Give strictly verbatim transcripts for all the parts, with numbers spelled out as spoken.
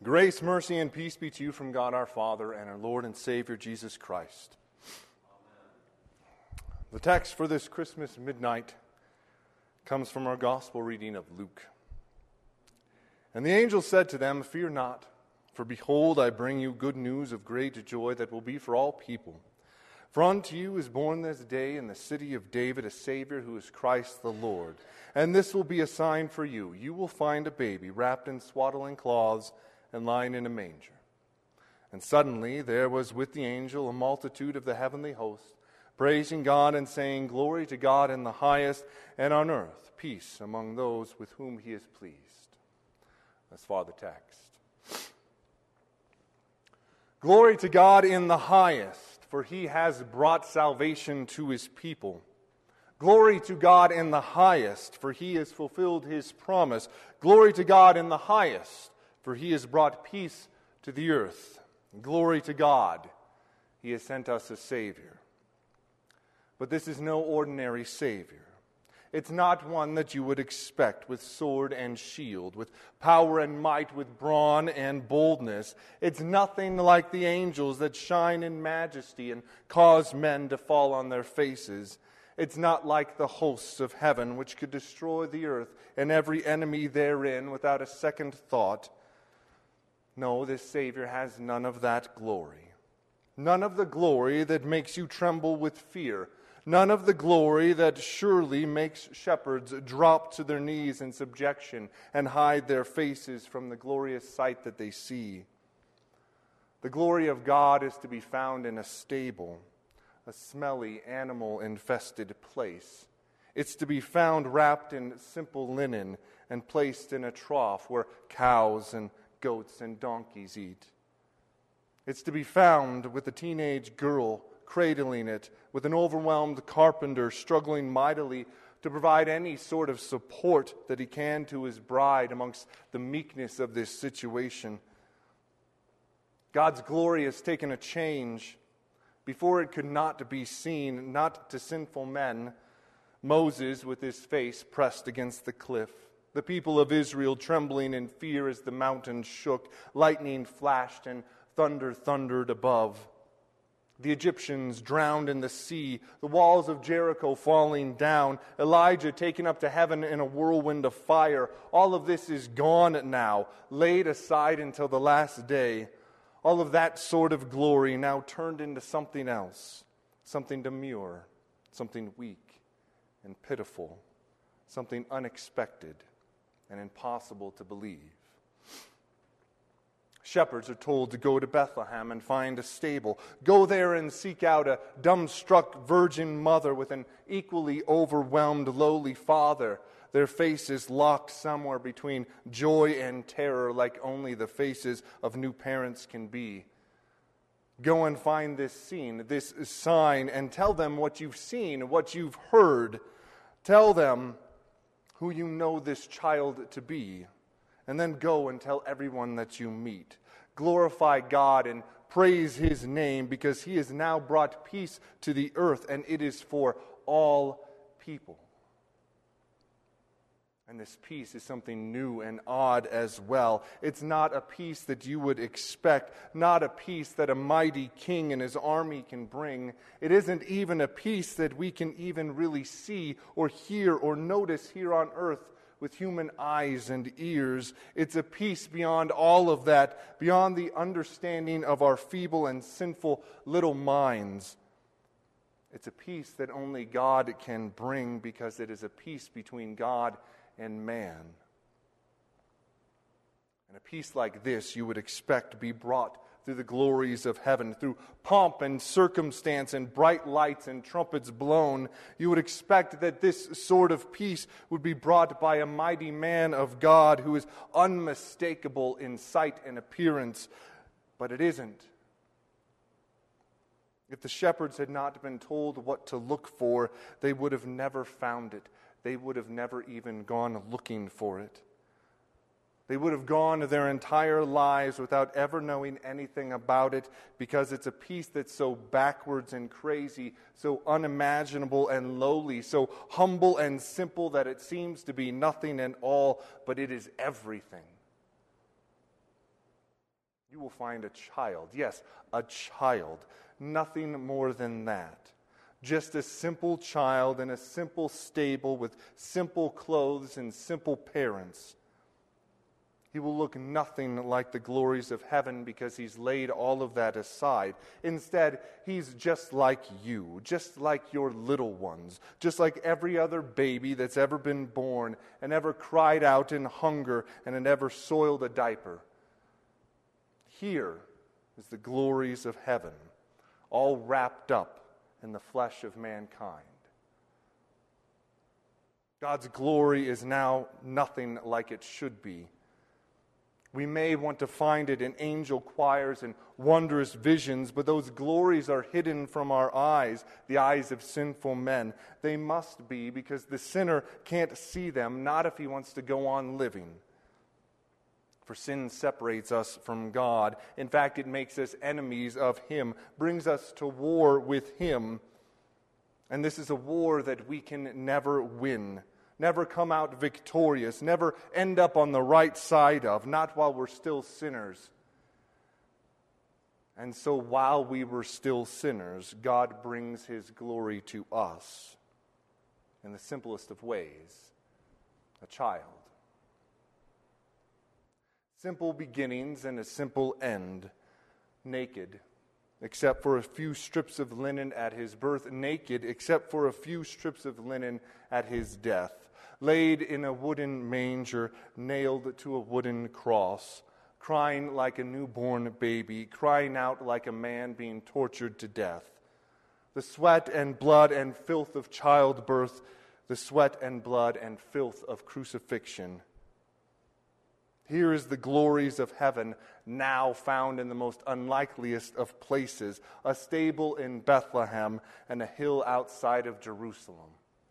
Grace, mercy, and peace be to you from God our Father and our Lord and Savior Jesus Christ. Amen. The text for this Christmas midnight comes from our gospel reading of Luke. And the angel said to them, "Fear not, for behold, I bring you good news of great joy that will be for all people. For unto you is born this day in the city of David a Savior who is Christ the Lord. And this will be a sign for you. You will find a baby wrapped in swaddling cloths and lying in a manger." And suddenly there was with the angel a multitude of the heavenly host, praising God and saying, "Glory to God in the highest, and on earth peace among those with whom he is pleased." As far the text. Glory to God in the highest, for he has brought salvation to his people. Glory to God in the highest, for he has fulfilled his promise. Glory to God in the highest, for he has brought peace to the earth. Glory to God, he has sent us a Savior. But this is no ordinary Savior. It's not one that you would expect with sword and shield, with power and might, with brawn and boldness. It's nothing like the angels that shine in majesty and cause men to fall on their faces. It's not like the hosts of heaven, which could destroy the earth and every enemy therein without a second thought. No, this Savior has none of that glory. None of the glory that makes you tremble with fear. None of the glory that surely makes shepherds drop to their knees in subjection and hide their faces from the glorious sight that they see. The glory of God is to be found in a stable, a smelly, animal-infested place. It's to be found wrapped in simple linen and placed in a trough where cows and goats and donkeys eat. It's to be found with a teenage girl cradling it, with an overwhelmed carpenter struggling mightily to provide any sort of support that he can to his bride amongst the meekness of this situation. God's glory has taken a change. Before it could not be seen, not to sinful men, Moses with his face pressed against the cliff. The people of Israel trembling in fear as the mountain shook, lightning flashed and thunder thundered above. The Egyptians drowned in the sea, the walls of Jericho falling down, Elijah taken up to heaven in a whirlwind of fire. All of this is gone now, laid aside until the last day. All of that sort of glory now turned into something else, something demure, something weak and pitiful, something unexpected and impossible to believe. Shepherds are told to go to Bethlehem and find a stable. Go there and seek out a dumbstruck virgin mother with an equally overwhelmed lowly father. Their faces locked somewhere between joy and terror, like only the faces of new parents can be. Go and find this scene, this sign, and tell them what you've seen, what you've heard. Tell them who you know this child to be. And then go and tell everyone that you meet. Glorify God and praise his name, because he has now brought peace to the earth, and it is for all people. And this peace is something new and odd as well. It's not a peace that you would expect, not a peace that a mighty king and his army can bring. It isn't even a peace that we can even really see or hear or notice here on earth with human eyes and ears. It's a peace beyond all of that, beyond the understanding of our feeble and sinful little minds. It's a peace that only God can bring, because it is a peace between God and man. And a peace like this you would expect to be brought through the glories of heaven, through pomp and circumstance and bright lights and trumpets blown. You would expect that this sort of peace would be brought by a mighty man of God who is unmistakable in sight and appearance, but it isn't. If the shepherds had not been told what to look for, they would have never found it. They would have never even gone looking for it. They would have gone their entire lives without ever knowing anything about it, because it's a peace that's so backwards and crazy, so unimaginable and lowly, so humble and simple that it seems to be nothing at all, but it is everything. You will find a child. Yes, a child. Nothing more than that. Just a simple child in a simple stable with simple clothes and simple parents. He will look nothing like the glories of heaven because he's laid all of that aside. Instead, he's just like you, just like your little ones, just like every other baby that's ever been born and ever cried out in hunger and had ever soiled a diaper. Here is the glories of heaven, all wrapped up in the flesh of mankind. God's glory is now nothing like it should be. We may want to find it in angel choirs and wondrous visions, but those glories are hidden from our eyes, the eyes of sinful men. They must be, because the sinner can't see them, not if he wants to go on living. For sin separates us from God. In fact, it makes us enemies of Him, brings us to war with Him. And this is a war that we can never win. Never come out victorious, never end up on the right side of, not while we're still sinners. And so while we were still sinners, God brings His glory to us in the simplest of ways, a child. Simple beginnings and a simple end, naked, except for a few strips of linen at His birth, naked, except for a few strips of linen at His death. Laid in a wooden manger, nailed to a wooden cross, crying like a newborn baby, crying out like a man being tortured to death. The sweat and blood and filth of childbirth, the sweat and blood and filth of crucifixion. Here is the glories of heaven, now found in the most unlikeliest of places, a stable in Bethlehem and a hill outside of Jerusalem.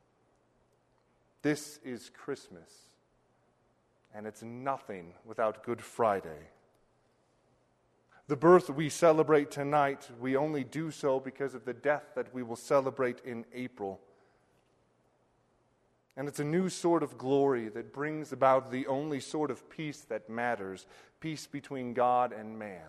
This is Christmas, and it's nothing without Good Friday. The birth we celebrate tonight, we only do so because of the death that we will celebrate in April. And it's a new sort of glory that brings about the only sort of peace that matters, peace between God and man.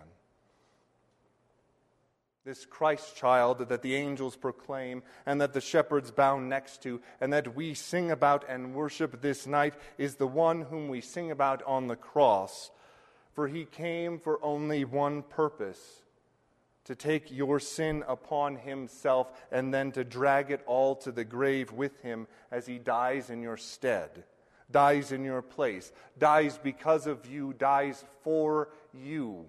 This Christ child that the angels proclaim and that the shepherds bow next to and that we sing about and worship this night is the one whom we sing about on the cross. For He came for only one purpose, to take your sin upon Himself and then to drag it all to the grave with Him as He dies in your stead, dies in your place, dies because of you, dies for you.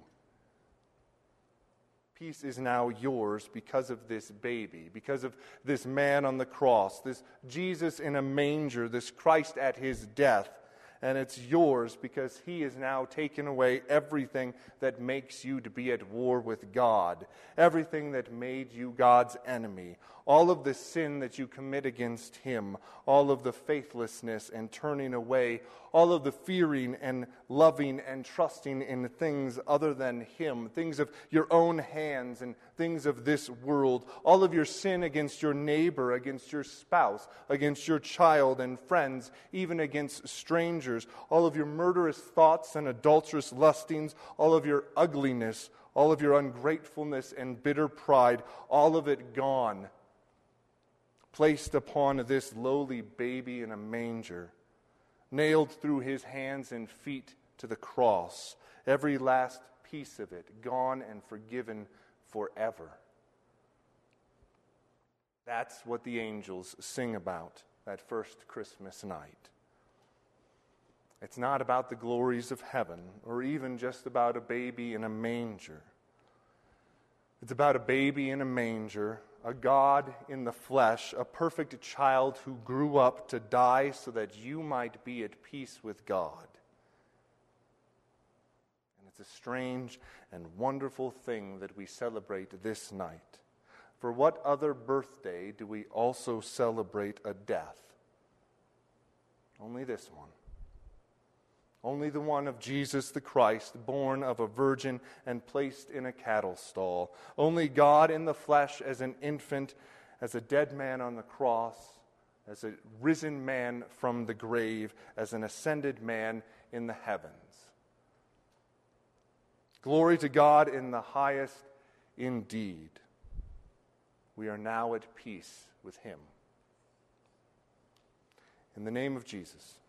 Peace is now yours because of this baby, because of this man on the cross, this Jesus in a manger, this Christ at His death. And it's yours because He has now taken away everything that makes you to be at war with God, everything that made you God's enemy, all of the sin that you commit against Him, all of the faithlessness and turning away, all of the fearing and loving and trusting in things other than Him, things of your own hands and things of this world, all of your sin against your neighbor, against your spouse, against your child and friends, even against strangers, all of your murderous thoughts and adulterous lustings, all of your ugliness, all of your ungratefulness and bitter pride, all of it gone, placed upon this lowly baby in a manger, nailed through His hands and feet to the cross, every last piece of it gone and forgiven forever. That's what the angels sing about that first Christmas night. It's not about the glories of heaven or even just about a baby in a manger. It's about a baby in a manger, a God in the flesh, a perfect child who grew up to die so that you might be at peace with God. And it's a strange and wonderful thing that we celebrate this night. For what other birthday do we also celebrate a death? Only this one. Only the one of Jesus the Christ, born of a virgin and placed in a cattle stall. Only God in the flesh as an infant, as a dead man on the cross, as a risen man from the grave, as an ascended man in the heavens. Glory to God in the highest indeed. We are now at peace with him. In the name of Jesus.